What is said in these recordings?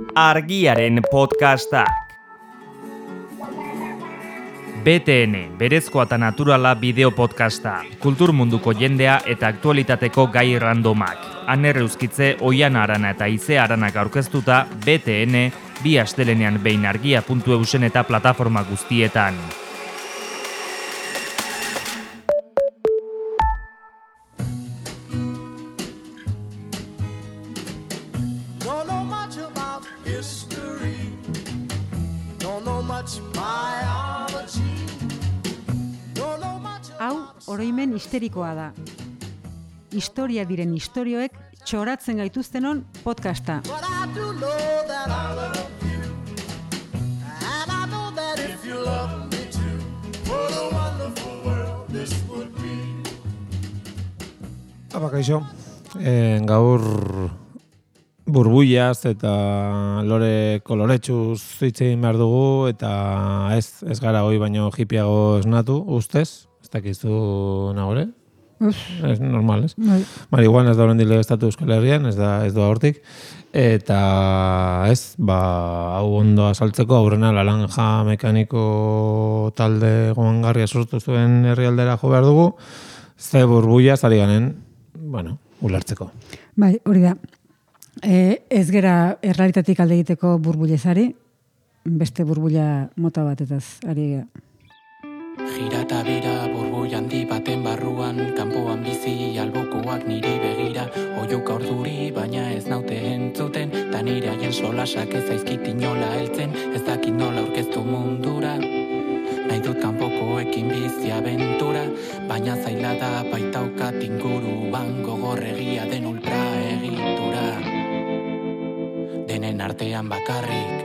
Argiaren podcastak. BTN, berezkoa eta naturala bideo podcasta, kultur munduko jendea eta aktualitateko gai randomak. Aner Euskitze, Oiana Arana eta Ize Aranak aurkeztuta, BTN, bi astelenean behin argia.eusen eta plataforma guztietan. Oroimen histerikoa da. Historia diren istorioek txoratzen gaituztenon podcasta. Kaixo, gaur burbuilaz eta lore koloretsuz hitz egin behar dugu eta ez gara hoi baino hipiago esnatu, ustez? Ez dakizu nagore? Ez normal, ez? Marihuana ez da horrendi legeztatu Euskal Herrian, ez doa hortik. Eta ez, hau ondo azaltzeko aurrena laranja mekaniko talde gomangarria sortu zuen herrialdera jo behar dugu, ze burbuilaz ari ganen, ulertzeko. Bai, hori da. Ez gera errealitatik alde egiteko burbuilezari, beste burbuila mota batetaz ari gara. Gira eta bira burbuil handi baten barruan, kanpoan bizi albokoak niri begira, oiuka orduri baina ez naute entzuten, ta nire haien solasak ez zaizkit inola heltzen, ez dakit nola aurkeztu mundura. Nahi dut kanpokoekin bizi abentura, baina zaila da baitaukat inguruan gogorregia den ultra egitura. Denen artean bakarrik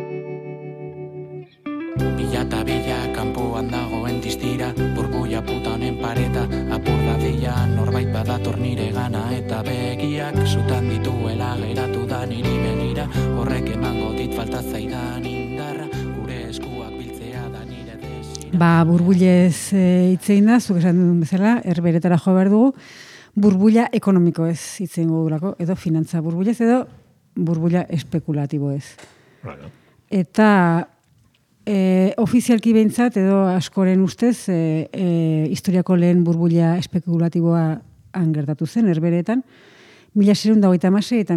bila eta bila kanpoan dagoen distira, burbuia puta honen pareta, apur dadila norbait badator nire gana, eta begiak sutan dituela geratu da niri begira, horrek emango dit falta zaidan indarra, gure eskuak biltzea da nire desira. Burbuilez hitzein da, zuk esan duen bezala, herberetara jo behar dugu, burbuila ekonomiko ez hitzein gogurako, edo finantza burbuilez, edo burbuila espekulatibo ez. Bueno. Eta ofizialki behintzat edo askoren ustez historiako lehen burbuila espekulatiboa gertatu zen, herberetan, 1626 eta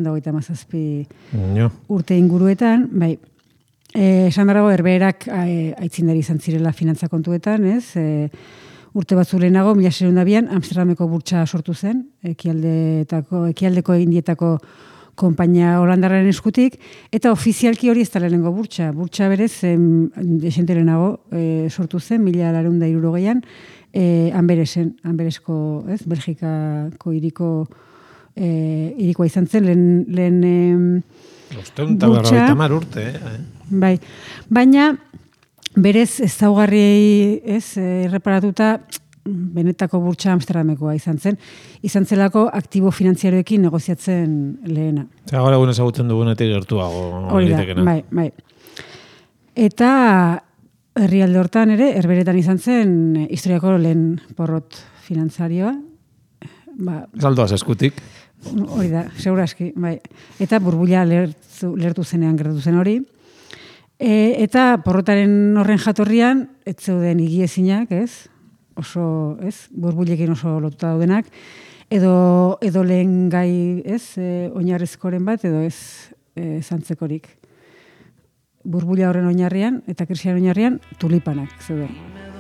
1627 urte inguruetan, bai, esan dago herberak aitzindari izan zirela finantza kontuetan, ez? Urte batzu lehenago, 1602an Amsterdameko burtsa sortu zen, ekialdeko indietako konpainia holandarraren eskutik, eta ofizialki hori ez da lehenengo burtsa. Burtsa berez, desente lehenago sortu zen, 1860an, Amberesko, ez, Belgikako irikoa izan zen, lehen burtsa. 150 urte, Bai, baina berez ezaugarriei, ez, erreparatuta, benetako burtsa Amsterdamekoa izan zen. Izan zelako aktibo finantziaroekin negoziatzen lehena. Gaur egun ezagutzen dugunetik gertuago. Hori da, bai. Eta herrialde hortan ere, herberetan izan zen historiako lehen porrot finantzarioa. Saldoaz eskutik. Hori da, seguraski, bai. Eta burbuila lertu zenean gertatu zen hori. Eta porrotaren horren jatorrian, ez zeuden higiezinak, ez? Oso, ez, burbuilekin oso lotuta daudenak, edo lehen gai, ez, oinarrizkoren bat, edo ez, zantzekorik. Burbuila horren oinarrian, eta krisiaren oinarrian, tulipanak, zeuden.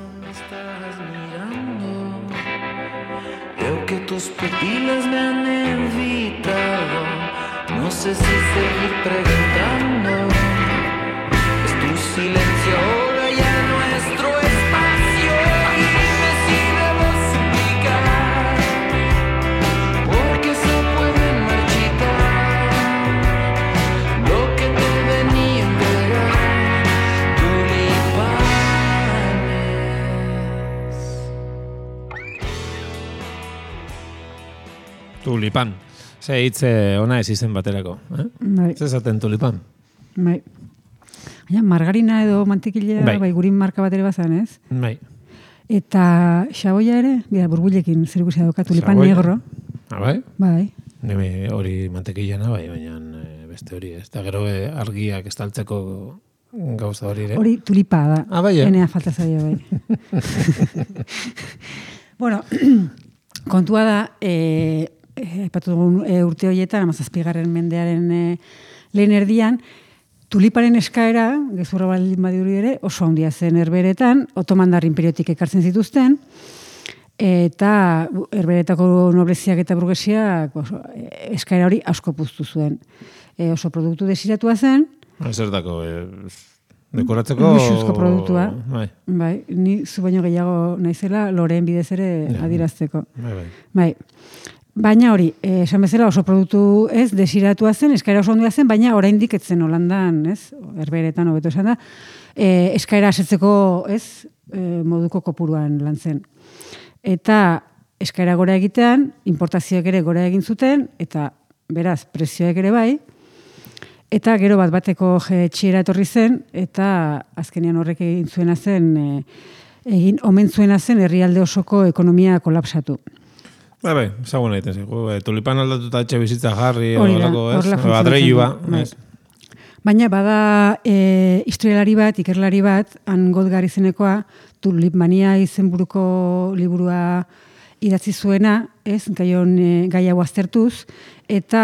Veo que tus pupilas me han invitado, no sé si seguir preguntando, es tu silencio ahora ya nuestro espacio, y dime si debo suplicar, porque se pueden marchitar lo que te venía a entregar, tulipanes. Tulipan. Ze hitz ona ez izen baterako. Bai. Ze esaten tulipan? Bai. Margarina edo mantekilea, bai, gurin marka bat ere bazan, ez? Bai. Eta xaboia ere, burbuilekin zer ikusia dauka, tulipan negro. Bai? Bai. Nime hori mantekillana, bai, baina beste hori, ez? Eta gero argiak estaltzeko gauza hori ere. Hori tulipa da. Bai, Enea falta zaio, bai. Bueno, kontua da, aipatu dugun urte horietan, 17. mendearen lehen erdian, tuliparen eskaera, gezurra baldin badiru ere, oso handia zen Herbeheretan, Otomandar Inperiotik ekartzen zituzten, eta Herbeheretako nobleziak eta burgesiak eskaera hori asko puztu zuen. Oso produktu desiratua zen. Zertako, dekoratzeko... Luxuzko produktua. Bai, ni zu baino gehiago naizela, loreen bidez ere adierazteko. Bai. Baina hori, esan bezala oso produktu ez, desiratua zen, eskaera oso handia zen, baina oraindik ez zen Holandan, ez, Herbeheretan hobeto esan da, eskaera asetzeko, ez, moduko kopuruan lan zen. Eta eskaera gora egitean, importazioek ere gora egin zuten, eta beraz, prezioek ere bai, eta gero bateko txiera etorri zen, eta azkenean horrek egin zuena zen, omen zuena zen herrialde osoko ekonomia kolapsatu. Bai, ezaguna egiten zigu. Tulipan aldatuta etxe bizitza jarri, horrelako, ez? Adreilu ez? Baina bada historialari bat, ikerlari bat, Angot Garizenekoa, Tulipmania izenburuko liburua idatzi zuena, ez, gai hau aztertuz, eta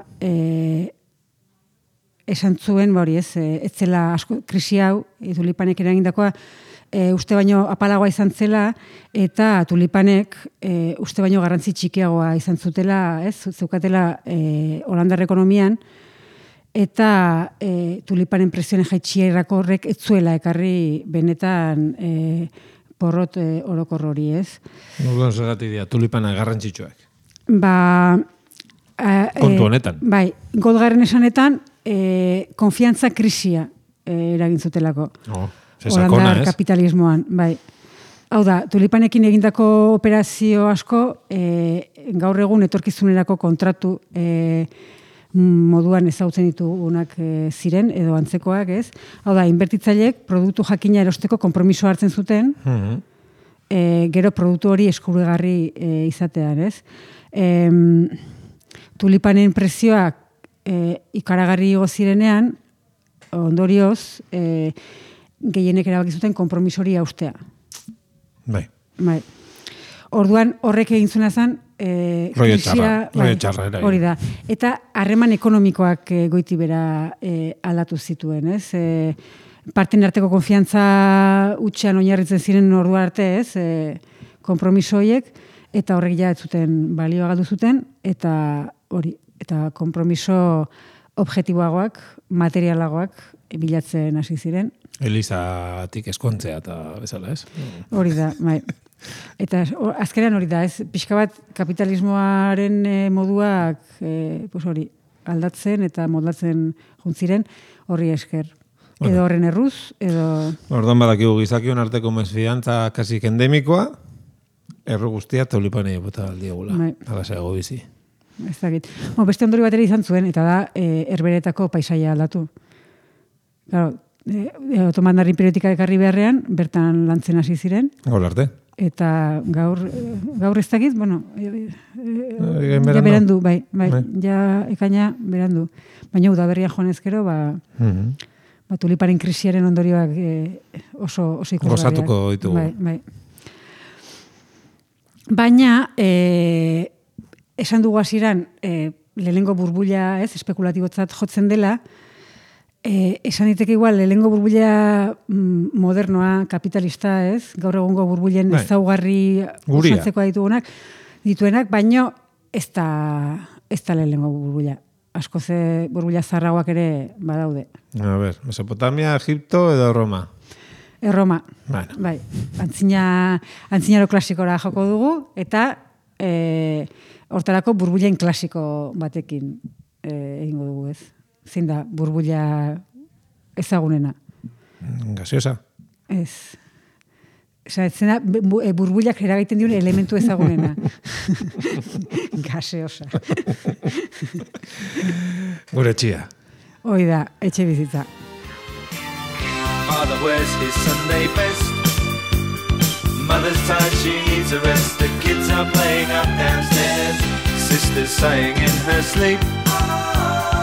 esan zuen, hori ez, etzela asko krisi hau, tulipanek eragindakoa, uste baino apalagoa izan zela, eta tulipanek uste baino garrantzi txikiagoa izan zutela, ez, zeukatela Holandar ekonomian, eta tulipanen presioen jaitsierako horrek ez zuela ekarri benetan porrot orokor hori, ez. Orduan zergatik dira, tulipanak garrantzitsuak. Kontu honetan. Bai, Godgarren esanetan, konfiantza krisia eragin zutelako. Holandar kapitalismoan, bai. Hau da, tulipanekin egindako operazio asko, gaur egun etorkizunerako kontratu moduan ezagutzen ditugunak ziren, edo antzekoak, ez? Hau da, inbertitzaileek produktu jakina erosteko konpromiso hartzen zuten, gero produktu hori eskuragarri izatean, ez? Tulipanen prezioak ikaragarri igo zirenean, ondorioz, gehienek erabaki zuten konpromisori haustea. Bai. Orduan horrek egin zuena zen rollo txarra. Hori da. Eta harreman ekonomikoak goiti bera aldatu zituen, ez? Parten arteko konfiantza utxean oinarritzen ziren ordu arte, ez? Konpromiso horiek, eta horrek ja ez zuten balioa galdu zuten, eta hori, eta konpromiso objektiboagoak, materialagoak bilatzen hasi ziren. Elizatik eskontzea eta bezala, ez? Hori da, bai. Eta azkenean hori da, ez? Pixka bat kapitalismoaren moduak hori aldatzen eta moldatzen juntziren horri esker. Edo horren erruz, edo... Orduan badakigu gizakion arteko mesfidantza kasik endemikoa, erru guztia tulipanei bota aldiagula. Hala zeago bizi. Ez dakit. Beste ondori bat ere izan zuen, eta da Herbeheretako paisaia aldatu. Claro, Otomandar Inperiotika ekarri beharrean, bertan lantzen hasi ziren. Gaur arte. Eta gaur ez dakit, bueno, ja berandu, bai. Ja ekaina berandu. Baina udaberria joan ezkero, tuliparen krisiaren ondorioak oso ikusgarriak. Gozatuko ditugu. Bai. Baina, esan dugu hasieran lehenengo burbuila, ez, espekulatibotzat jotzen dela, esan diteke igual lehenengo burbuila modernoa, kapitalista, ez, gaur egungo burbulen ezaugarri osatzeko dituenak, baino ez da lehenengo burbuila. Asko ze burbuila zarragoak ere badaude. A ber, Mesopotamia, Egipto edo Roma? Roma, bai. Antzinaro klasikora joko dugu, eta hortarako burbulen klasiko batekin egingo dugu, ez? Zein da burbuila ezagunena? Gaseosa? Ez. Zena, burbuilak eragiten diun elementu ezagunena. Gaseosa. Gure etxia. Hoi da, etxe bizitza. Father wears his Sunday best. Mother's tired, she needs a rest. The kids are playing up downstairs. Sister's sighing in her sleep.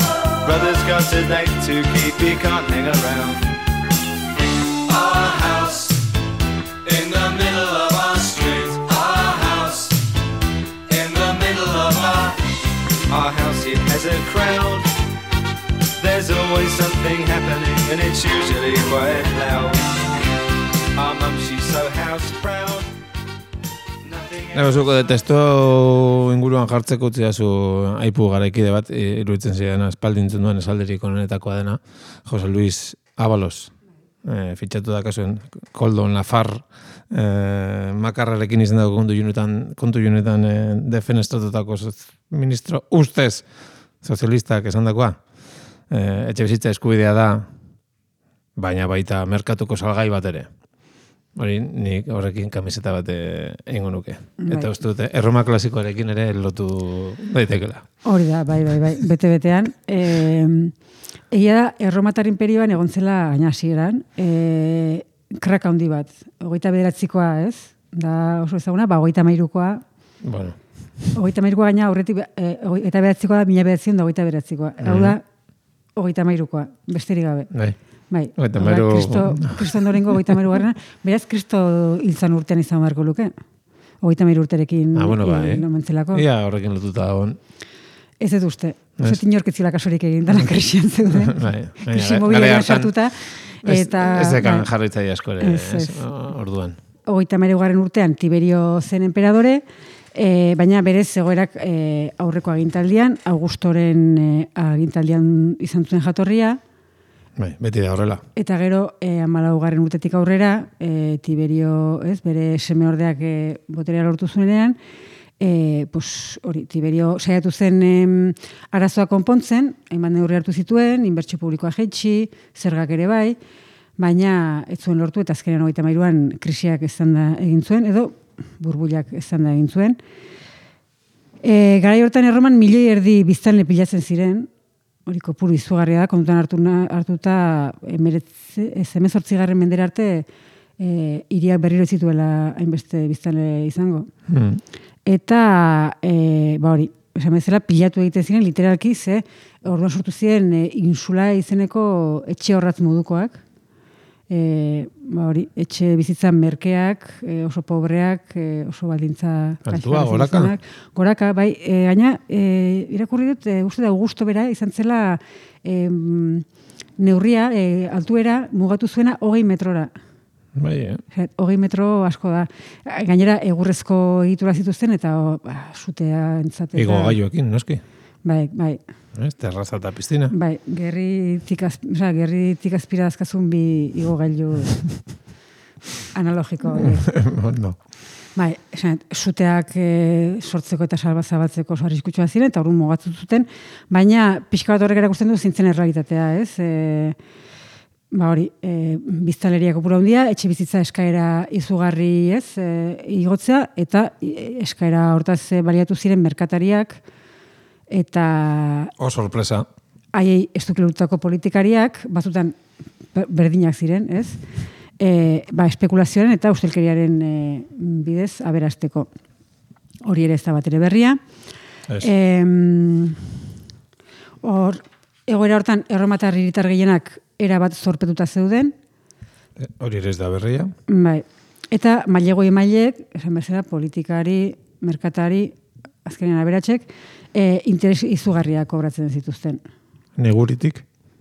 Brother's got a date to keep, he can't hang around. Our house in the middle of our street. Our house in the middle of our house, it has a crowd. There's always something happening and it's usually quite loud. Our mum, she's so house proud. Zuko de testo inguruan jartzeko utzi dazu aipu garaikide bat, iruditzen ziren espaldintzen duen esalderik onenetakoa dena, Jose Luis Ábalos, fitxatu da kasuen Koldon Lafar, makarrarekin izan dago kontu junetan defenestratutako ministro ustez sozialistak esan dakoa. Etxe bizitza eskubidea da, baina baita merkatuko salgai bat ere. Hori, nik horrekin kamiseta bat egingo nuke. Eta uste dute, Erroma klasikoarekin ere lotu daitekela. Hori da, bai, bete-betean. Egia da, Erromatar imperioan egon zela gaina hasieran, kraka handi bat. 29koa, ez? Da oso ezaguna, 33koa. Bueno. 33koa gaina aurretik, eta 29koa da 1929koa. Hau da, 33koa, besterik gabe. Bai, Kristo ondorengo 33garrena, beraz Kristo hiltzan urtean izan beharko luke. 33 urterekin lomentzelako. Ia horrekin lotuta dagoen. Ez dut uste. Ez inorketzila kasurik egin dana krisian zeuden. Krisi mobilean sartuta. Ez dekan jarritzaile asko ere, orduan. 33garren urtean Tiberio zen emperadore, baina berez egoerak aurreko agintaldian, Augustoren agintaldian izan zuen jatorria. Bai, beti da horrela. Eta gero, 14garren urtetik aurrera, Tiberio, bere semeordeak boterea lortu zuenean, Tiberio saiatu zen arazoa konpontzen, hainbat neurri hartu zituen, inbertsio publikoa jaitsi, zergak ere bai, baina ez zuen lortu, eta azkenean 33an krisiak eztanda egin zuen, edo burbuilak eztanda egin zuen. Garai hortan Erroman 1,5 milioi biztanle pilatzen ziren, hori kopuru izugarria da, kontutan hartuta 18. mendera arte hiriak berriro zituela hainbeste biztanle izango. Eta, hori, esan bezala pilatu egiten ziren, literalki, orduan sortu ziren insula izeneko etxe horratz modukoak. Etxe bizitzan merkeak, oso pobreak, oso baldintza altua, goraka, bai, gaina irakurri dut, uste da Augusto bera izan zela neurria, altuera mugatu zuena 20 metrora. Bai, 20 metro asko da. Gainera egurrezko egitura zituzten eta sutea entzateta. Igo gaioekin, noski? Bai. Terraza eta piztina. Bai, gerritik azpira dazkazun bi igogailu analogiko. No. Bai, suteak sortzeko eta zabatzeko oso arriskutsua ziren, eta orduan mugatzen zuten, baina pixka bat horrek erakusten du zintzen errealitatea, ez? Biztanleria kopuru handia, etxe bizitza eskaera izugarri, ez? Igotzea, eta eskaera hortaz baliatu ziren merkatariak, eta sorpresa. Haiei estuklurutako politikariak batzutan berdinak ziren, ez? Espekulazioaren eta ustelkeriaren bidez aberasteko. Hori ere ez da bat ere berria. Egoera hortan erromatar hiritar gehienak erabat zorpetuta zeuden. Hori ere ez da berria. Bai. Eta mailegoi maileek, esan bezala, politikari, merkatari, azkenean aberatsek, interes izugarriak kobratzen zituzten. Neguritik?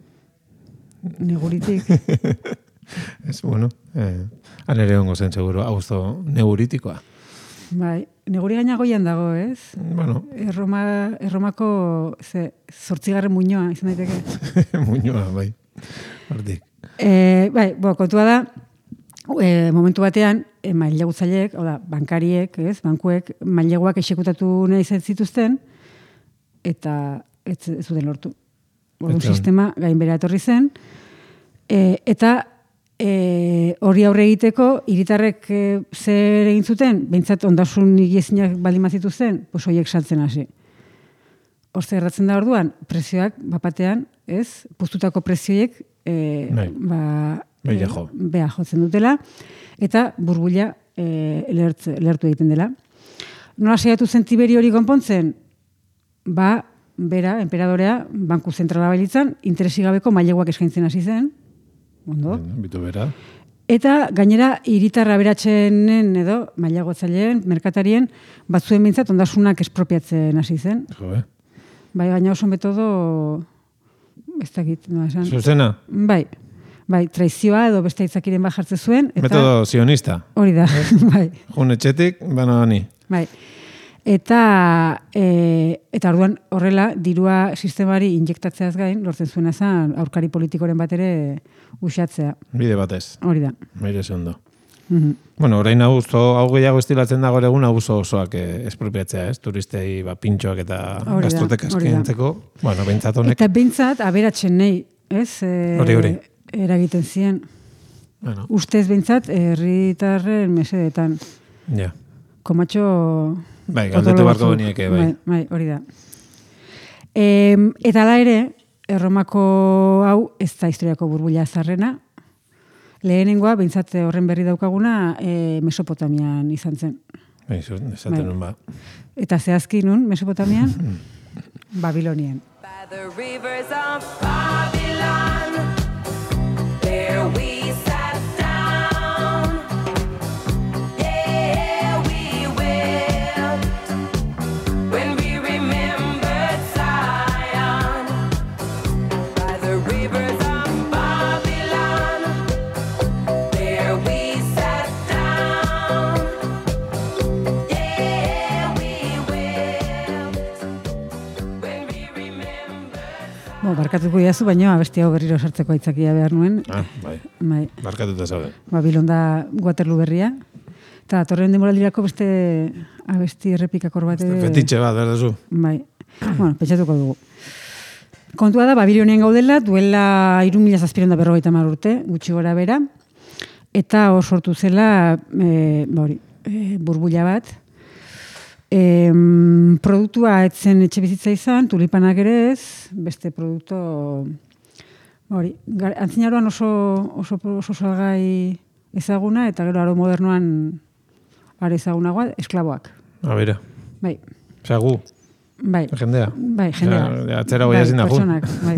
Ez, bueno, anere hongo zen seguro, Augusto neguritikoa. Bai, neguri gaina goian dago, ez? Bueno. Erromako 8. muinoa, izan daiteke. Muinoa, bai. Hortik. Kontua da, momentu batean, mailegutzaileek, bankariek, bankuek, maileguak exekutatu nahi zituzten, eta ez zuten lortu. Sistema gainbera etorri zen, eta hori aurre egiteko, hiritarrek zer egin zuten, behintzat ondasun higiezinak baldin bazituzten, horiek saltzen hasi. Horze erratzen da orduan, prezioak, bapatean, puztutako prezioiek, beha jotzen dutela, eta burbuila lertu egiten dela. Nola saiatu zen Tiberio hori konpontzen? bera, enperadorea, banku zentrala bailitzan, interesigabeko maileguak eskaintzen hasi zen, ondo. Bitu bera. Eta gainera hiritarra aberatsenen edo mailegotzaileen, merkatarien batzuen behintzat ondasunak espropiatzen hasi zen. Jo, Bai, baina oso metodo ez dakit, nola esan. Zuzena? Bai, traizioa edo beste hitzakiren bat jartzen zuen. Eta, Metodo sionista. Hori da, bai. Jun etxetik, bana ni. Bai. Eta orduan horrela dirua sistemari injektatzeaz gain, lortzen zuena zen aurkari politikoren bat ere uxatzea. Bide batez. Hori da. Meire ondo. Bueno, orain hau gehiago estilatzen dago egun abuso osoak espropiatzea, ez? Turistei pintxoak eta gastrotek askentzeko. Bueno, behintzat honek. Eta behintzat aberatzen nahi, ez? Hori. Eragiten ziren. Bueno. Ustez behintzat herritarren mesedetan. Ja. Komatxo... Bai, galdetu barko benieke, bai. Bai, hori da. Eta ala ere, Erromako hau ez da historiako burbuila zarrena. Lehenengoa, behintzat horren berri daukaguna, Mesopotamian izan zen. Bai, esaten nun ba. Eta zehazki nun, Mesopotamian, Babilonian. By the rivers of Babylon, there we sat down. Yeah, we wept when we remembered Zion. By the rivers of Babylon, there we sat down. Yeah, we wept when we remembered. Barkatuko jazu, baina abesti hau berriro sartzeko aitzakia behar nuen. Bai. Bai. Barkatuta zaude. Babilon da Waterloo berria. Eta torren demoraldirako beste abesti errepikakor bat. Fetitxe bat, berdazu. Bai. Bueno, pentsatuko dugu. Kontua da, Babilonian gaudela, duela 3.750 urte, gutxi gora bera. Eta hor sortu zela, burbuila bat. Produktua etzen etxe bizitza izan, tulipanak ere ez, beste produkto antzinaroan oso salgai ezaguna, eta gero aro modernoan are ezagunagoa, esklaboak. Bera. Bai. Osea, gu. Bai. Jendea. Bai, jendea. Atzera goia zin da, gu. Pertsonak, bai.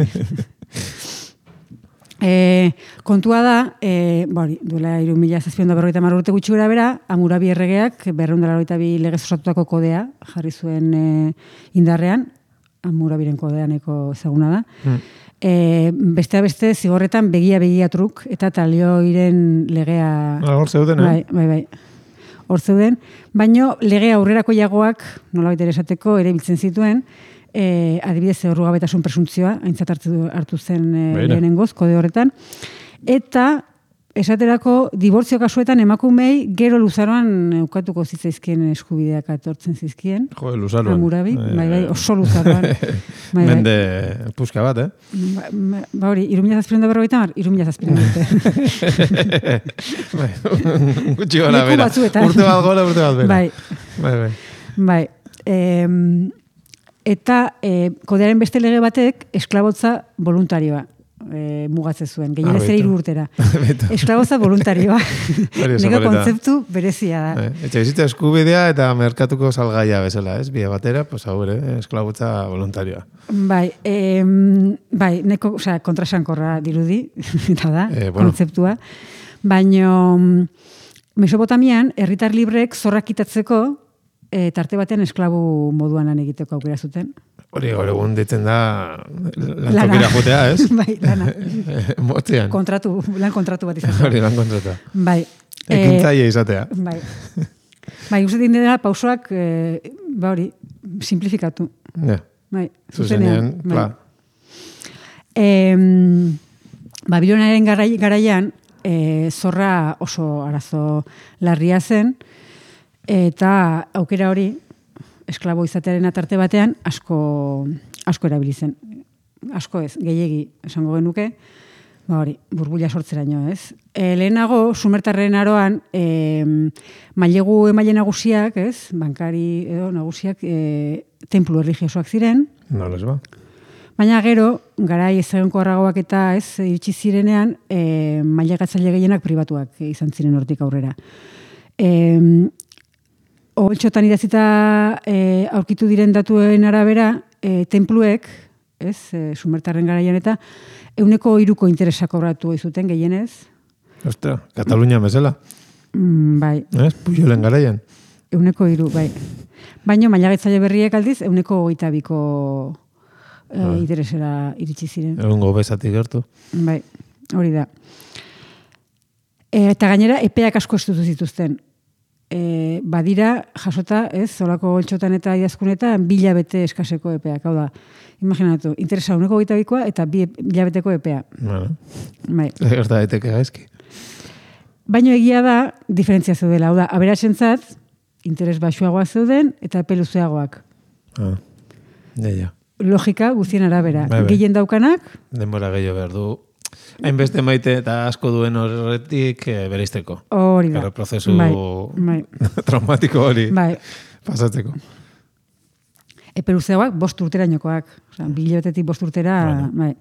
Kontua da, duela 3.750 urte gutxi gora bera, Hammurabi erregeak 282 legez osatutako kodea jarri zuen indarrean, Hammurabiren kodea nahiko ezaguna da. Beste beste zigorretan begia truk eta talioiren legea... Hor zeuden, Bai. Hor zeuden, baino lege aurrerako jagoak, nolabait ere esateko, ere biltzen zituen, adibidez errugabetasun presuntzioa, aintzat hartu zen lehenengoz, kode horretan. Eta, esaterako, dibortzio kasuetan emakumei gero luzaroan eukatuko zitzaizkien eskubideak atortzen zizkien. Jo, luzaroan. Hammurabi, bai, oso luzaroan. Mende puska bat, Ba hori, 3.750, 3.750. Gutxi gora bera. Urte bat gora, urte bat bera. Bai. Eta kodearen beste lege batek esklabotza voluntarioa mugatzen zuen. Gehienez ere 3 urtera. Esklabotza voluntarioa. Nego kontzeptu berezia da. Etxe bizitza eskubidea eta merkatuko salgaia bezala, ez? Bide batera, pues hau ere, esklabotza voluntarioa. Bai, neko, kontrasankorra dirudi, eta da, kontzeptua. Baina Mesopotamian, herritar librek zorrak kitatzeko, tarte batean esklabu moduan lan egiteko aukera zuten. Hori gaur egun ditzen da lantokira jotea, ez? Bai, lana. Motzean. Lan kontratu bat izatea. Hori, lan kontratu. Bai. Ekintzaile izatea. Bai. Uste dira pausoak, simplifikatu. Ja. Bai, zuzenean. Pla. Babiloniaren garaian, zorra oso arazo larria zen, eta aukera hori, esklabo izatearen atarte batean, asko erabili zen. Asko ez, gehiegi esango genuke, burbuila sortzeraino, ez? Lehenago, sumertarren aroan, mailegu emaile nagusiak, ez? Bankari edo nagusiak, templu erligiosoak ziren. Noles ba. Baina gero, garai ezagunkorragoak eta ez, iritsi zirenean, mailegatzaile gehienak pribatuak izan ziren hortik aurrera. Oholtxotan idazita aurkitu diren datuen arabera, tenpluek, ez, sumertarren garaian eta 1/3 interesa kobratu zuten gehienez. Ostra, Katalunia bezala. Bai, Ez? Pujolen garaian. 1/3, bai. Baina mailagetzaile berriek aldiz 1/22 interesera iritsi ziren. Egungo bezatik gertu. Bai, hori da. Eta gainera, epeak asko estutu zituzten. Badira, jasota, ez, zolako goltxotan eta idazkunetan 2 hilabete eskaseko epeak. Hau da, imaginatu, interesa 1/22 eta 2 hilabeteko epea. Bueno, Bai. gerta daiteke gaizki. Baina egia da, diferentzia zeudela. Hau da, aberatsentzat, interes baxuagoak zeuden eta epe luzeagoak. Ja. Logika guztien arabera. Bai. Gehien daukanak, Denbora gehiago behar du. Hainbeste maite eta asko duen horretik bereizteko. hori da. Claro, prozesu Bai. traumatiko hori Bai. pasatzeko. Epe luzeagoak 5 urterainokoak. Osea, 2 hilabetetik 5 urtera, bai.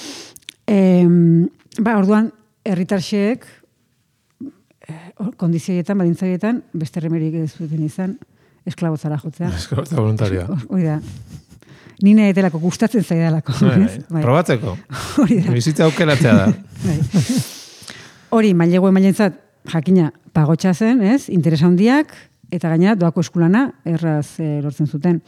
Orduan, herritarxeek kondizioetan, badintzaietan, beste remerik ez zuten izan, esklabotzara jotzea. Esklabotza voluntarioa. Hori da. Nine etelako gustatzen zaidalako. Bai. Probatzeko. Hori da. Bizitza aukeratzea da. Bai. Hori, maileguen mailentzat, jakina, pagotxa zen, ez? Interesa handiak, eta gaina doako eskulana erraz lortzen zuten.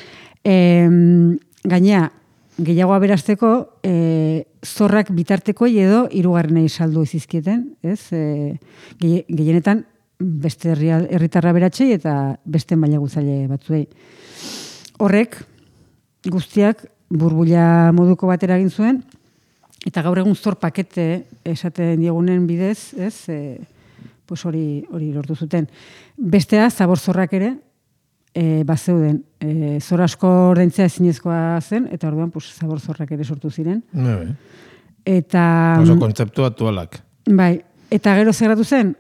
Gaina, gehiago aberasteko, zorrak bitartekoi edo 3. saldu izizkieten, ez? Gehienetan, beste herritarra beratxei eta beste mailegutzaile batzuei. Horrek, guztiak burbuila moduko batera egin zuen, eta gaur egun zor pakete esaten diegunen bidez, ez, pues hori lortu zuten. Bestea, zabor zorrak ere, bazeuden. Zor asko ordaintzea ezinezkoa zen, eta orduan pues, zabor zorrak ere sortu ziren. Eta... Oso kontzeptu aktualak. Bai, eta gero zerratu zen,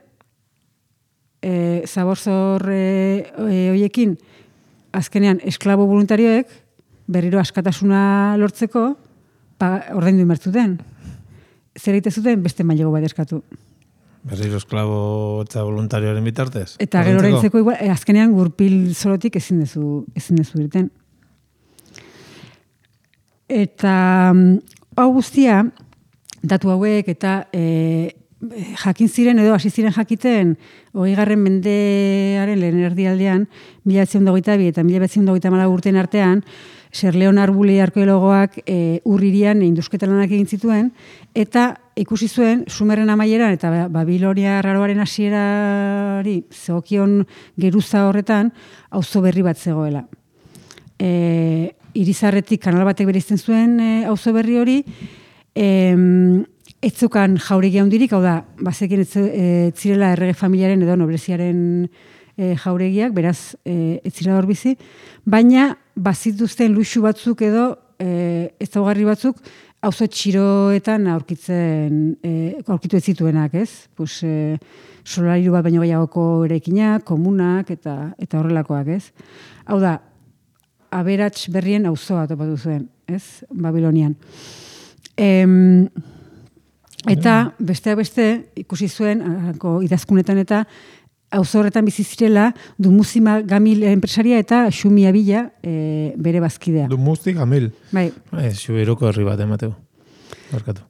zabor zor hoiekin, azkenean esklabo voluntarioek, berriro askatasuna lortzeko, ordaindu inbertzuten. Zer egite zuten, beste mailego bat eskatu. Berriro esklabo eta voluntarioaren bitartez? Eta gero oraintzeko igual, azkenean gurpil zorotik ezin dezu irten. Eta hau guztia, datu hauek eta jakin ziren edo hasi ziren jakiten 20. mendearen lehen erdialdean 1922 eta 1924 urteen artean Ser Leon Arbuli arkeologoak Urririan indusketan lanak egin zituen eta ikusi zuen Sumerren amaieran eta Babilonia raroaren hasierari zegokion geruza horretan auzo berri bat zegoela. Irizarretik kanal batek bereizten zuen auzo berri hori, ez zukan jauregia handirik, hau da, bazekin ez zirela errege familiaren edo nobleziaren jauregiak, beraz ez zira hor bizi, baina bazituzten luxu batzuk edo ezaugarri batzuk auzo txiroetan aurkitu ez zituenak, ez? Pues, solariru bat baino gehiagoko eraikinak, komunak eta horrelakoak, ez? Hau da, aberats berrien auzoa topatu zuen, ez? Babilonian. Eta besteak beste ikusi zuen idazkunetan eta auzo horretan bizi zirela Dumuzima Gamil enpresaria eta Xumi Abila bere bazkidea. Dumuzi Gamil. Bai. Xubiroko herri bat emateu. Barkatu.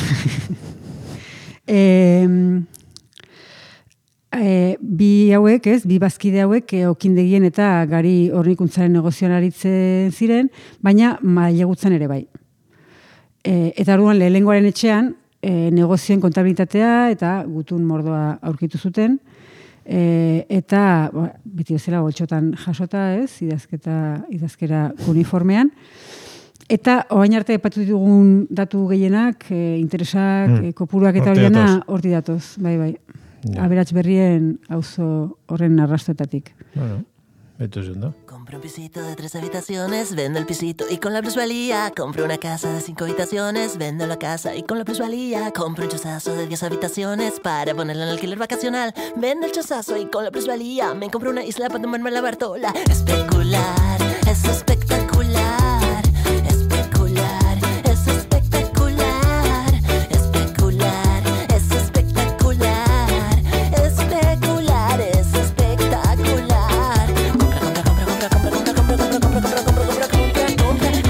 Bi hauek, ez, bi bazkide hauek okindegien eta gari hornikuntzaren negozioan aritzen ziren, baina mailegutzan ere bai. Eta orduan lehengoaren etxean negozioen kontabilitatea eta gutun mordoa aurkitu zuten, eta beti bezala goltxotan jasota, ez, idazkera uniformean. Eta orain arte aipatu ditugun datu gehienak, interesak, kopuruak eta horiena horti datoz, bai. Aberats berrien auzo horren arrastoetatik. Bueno, beto ziendo. Compro un pisito de 3 habitaciones, vendo el pisito y con la plusvalía compro una casa de 5 habitaciones, vendo la casa y con la plusvalía compro un chozazo de 10 habitaciones para ponerla en alquiler vacacional, vendo el chozazo y con la plusvalía me compro una isla para tomarme la Bartola. Especular, es espectacular, especular, es espectacular, especular, es espectacular, especular, es espectacular.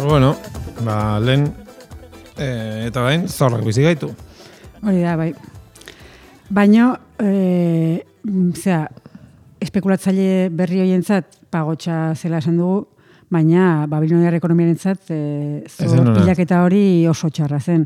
Bueno, lehen eta bain zorrak bizi gaitu. Hori da, bai. Baina, espekulatzaile berri hoientzat pagotxa zela esan dugu, baina babiloniar ekonomiarentzat zor pilaketa hori oso txarra zen.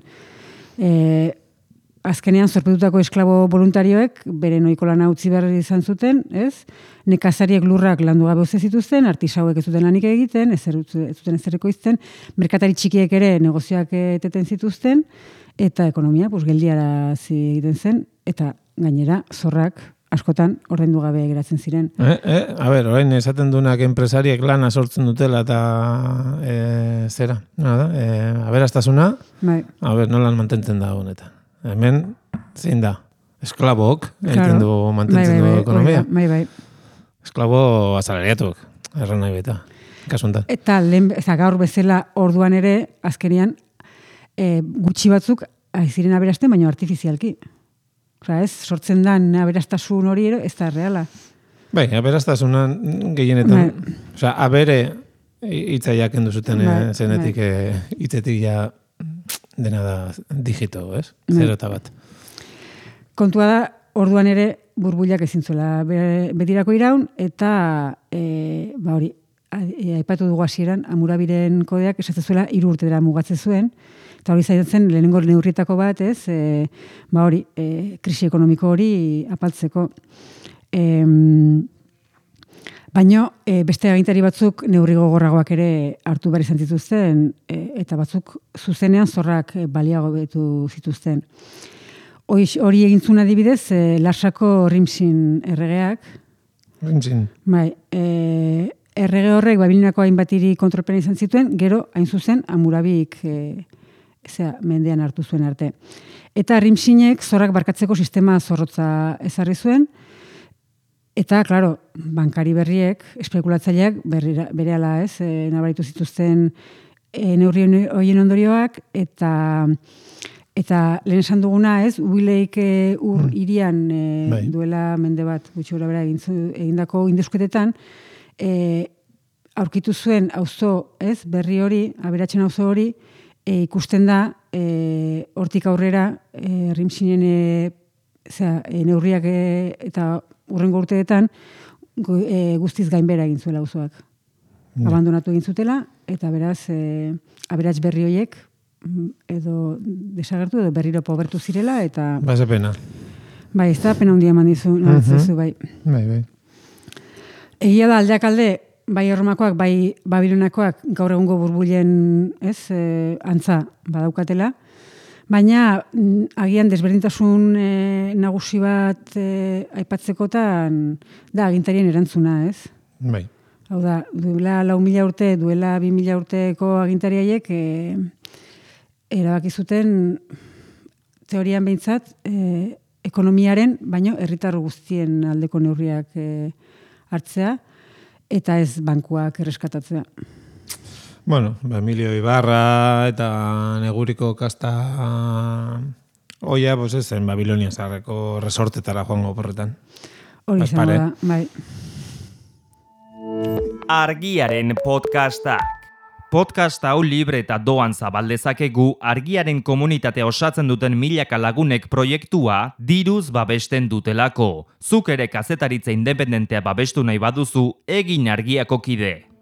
Azkenean zorpetutako esklabo voluntarioek beren ohiko lana utzi behar izan zuten, ez? Nekazariek lurrak landu gabe uzten zituzten, artisauek ez zuten lanik egiten, ez zuten ezerreko izten, merkatari txikiek ere negozioak eteten zituzten, eta ekonomia geldiarazi egiten zen, eta gainera zorrak askotan ordaindu gabe geratzen ziren. Orain esaten duenak enpresariek lana sortzen dutela eta zera, nada, aberastasuna, Bai. nolan mantentzen da honetan. Hemen, zein da, esklabok egiten du mantentzen du ekonomia. Bai. Esklabo asalariatuk, erran nahi beta, kasuntan. Eta gaur bezala orduan ere, azkenean, gutxi batzuk aiziren aberasten, baina artifizialki. Ez, sortzen dan aberastasun hori ere, ez da reala. Bai, aberastasunan gehienetan, abere hitzaiak enduzuten zenetik hitzetik ja dena da digito, ez? 0 eta 1. Kontua da, orduan ere burbuilak ezin zuela betirako iraun, eta aipatu dugu hasieran Hammurabiren kodeak esatzen zuela 3 urtera mugatzen zuen, eta hori zaitzen lehenengo neurrietako bat, ez? Krisi ekonomiko hori apaltzeko. Baina beste agintari batzuk neurri gogorragoak ere hartu behar izan zituzten, eta batzuk zuzenean zorrak baliagobetu zituzten. Hori egintzuna adibidez, Larsako Rimsin erregeak. Rimsin. Bai, errege horrek Babiloniako hainbat hiri kontrolpean izan zituen, gero hain zuzen Hammurabik mendean hartu zuen arte. Eta Rimsinek zorrak barkatzeko sistema zorrotza ezarri zuen, eta, klaro, bankari berriek, espekulatzaileak berehala ez, nabaritu zituzten neurri horien ondorioak, eta lehen esan duguna, ez, Ubileik ur irian duela mende bat, gutxi gora bera egindako indusketetan, aurkitu zuen auzo, ez, berri hori, aberatsen auzo hori, ikusten da, hortik aurrera, Rimsinen neurriak eta urrengo urteetan guztiz gainbera egin zuela auzoak. Abandonatu egin zutela, eta beraz, aberats berri horiek edo desagertu edo berriro pobertu zirela, eta... Ba, pena. Bai, ez da pena handia eman dizu, bai. Bai. Egia da aldeak alde, bai Erromakoak, bai Babilonakoak gaur egungo burbuilen, ez, antza badaukatela, baina agian desberdintasun nagusi bat aipatzekotan da agintarien erantzuna, ez? Bai. Hau da, duela 4.000 urte, duela 2.000 urteko agintariaiek erabaki zuten teorian behintzat ekonomiaren, baino herritar guztien aldeko neurriak hartzea, eta ez bankuak erreskatatzea. Bueno, Emilio Ibarra eta neguriko kasta oia, pues zen Babilonia zaharreko resortetara joango porretan. Hori izango da, bai. Argiaren podcasta. Podcast hau libre eta doan zabaldezakegu Argiaren komunitatea osatzen duten milaka lagunek proiektua diruz babesten dutelako. Zuk ere kazetaritza independentea babestu nahi baduzu, egin Argiako kide.